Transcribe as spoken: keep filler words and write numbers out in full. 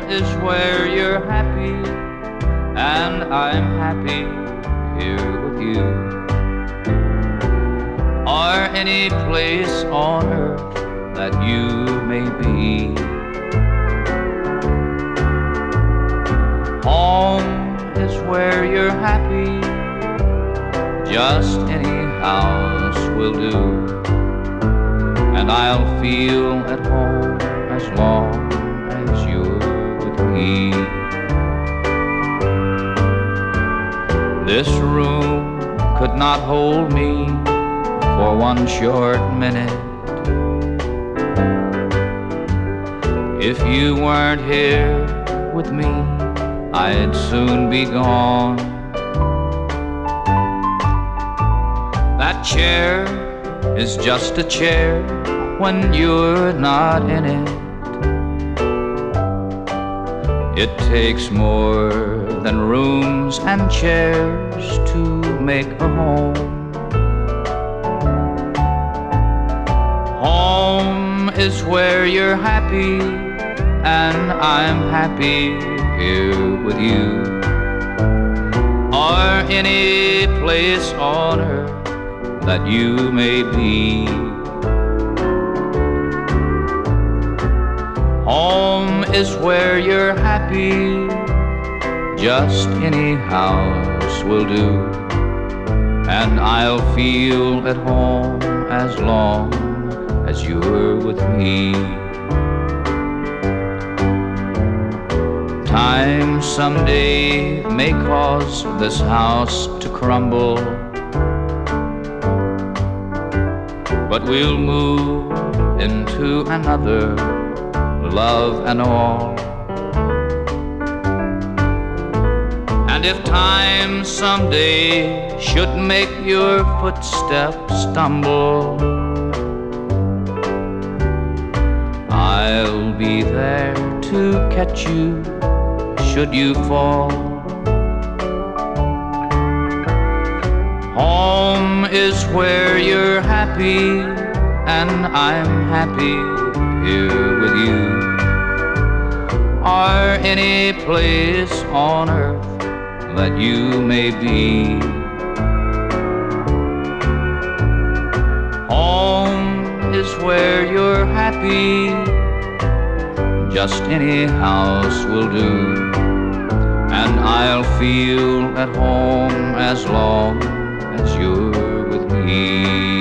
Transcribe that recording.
is where you're happy, and I'm happy here with you. Or any place on earth that you may be. Home is where you're happy, just any house will do, and I'll feel at home as long as you're with me. This room could not hold me for one short minute if you weren't here with me. I'd soon be gone. That chair is just a chair when you're not in it. It takes more than rooms and chairs to make a home. Home is where you're happy, and I'm happy here with you. Or any place on earth that you may be. Home is where you're happy, just any house will do, and I'll feel at home as long as you're with me. Time someday may cause this house to crumble, but we'll move into another, love and all. And if time someday should make your footsteps stumble, I'll be there to catch you should you fall. Home is where you're happy, and I'm happy here with you. Or any place on earth that you may be. Home is where you're happy, just any house will do, and I'll feel at home as long as you're with me.